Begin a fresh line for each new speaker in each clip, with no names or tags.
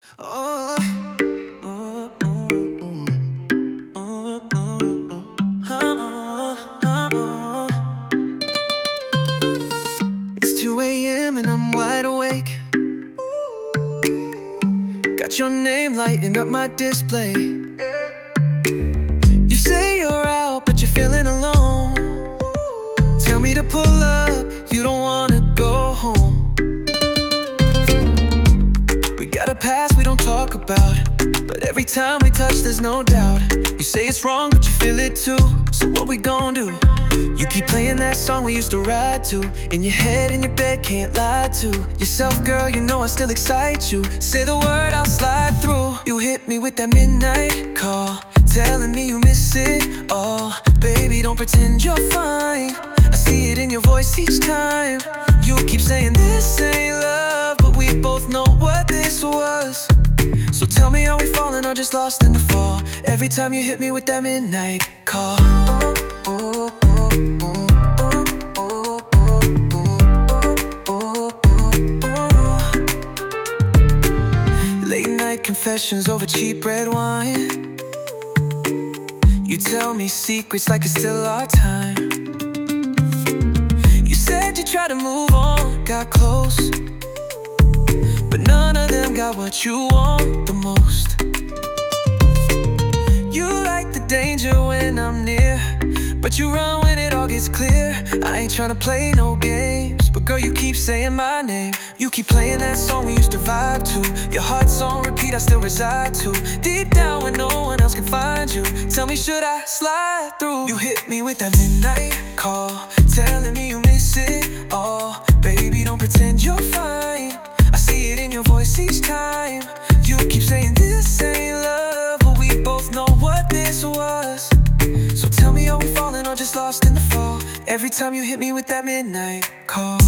Oh, oh, oh, oh, oh, oh. It's 2 a.m. and I'm wide awake. Got your name lighting up my display. You say you're out, but you're feeling alone. Tell me to pull up, you don't wanna go home. We got a past we don't talk about, but every time we touch there's no doubt. You say it's wrong, but you feel it too. So what we gon' do? You keep playing that song we used to ride to. In your head, in your bed, can't lie to yourself, girl, you know I still excite you. Say the word, I'll slide through. You hit me with that midnight call, telling me you miss it all. Baby, don't pretend you're fine, I see it in your voice each time. You keep saying this ain't love, but we both know what this was. So tell me, are we falling or just lost in the fall? Every time you hit me with that midnight call. Late night confessions over cheap red wine. You tell me secrets like it's still our time. You said you tried to move on, got close, but none of them got what you want the most. You like the danger when I'm near, but you run when it all gets clear. I ain't tryna play no games, but girl, you keep saying my name. You keep playing that song we used to vibe to. Your heart's on repeat, I still reside to. Deep down when no one else can find you. Tell me, should I slide through? You hit me with that midnight call, telling me you miss it all. Baby, don't pretend you're fine, I see it in your voice each time. You keep saying this ain't love, but we both know what this was. So tell me, are we falling or just lost in the fall? Every time you hit me with that midnight call.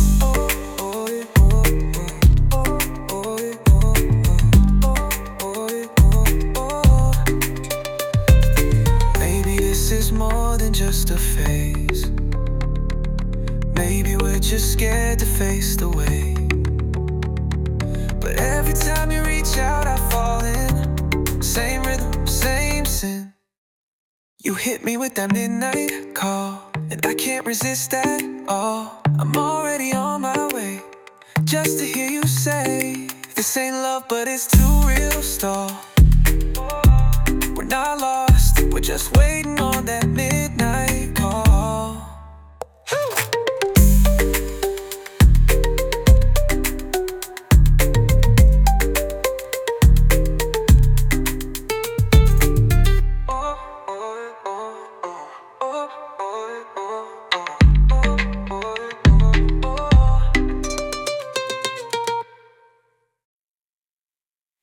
Maybe this is more than just a phase. Maybe we're just scared to face the way. But every time you reach out, I fall in. Same rhythm, same sin. You hit me with that midnight call, and I can't resist at all. I'm already on my way, just to hear you say, this ain't love, but it's too real, stall. We're not lost, we're just waiting on that midnight.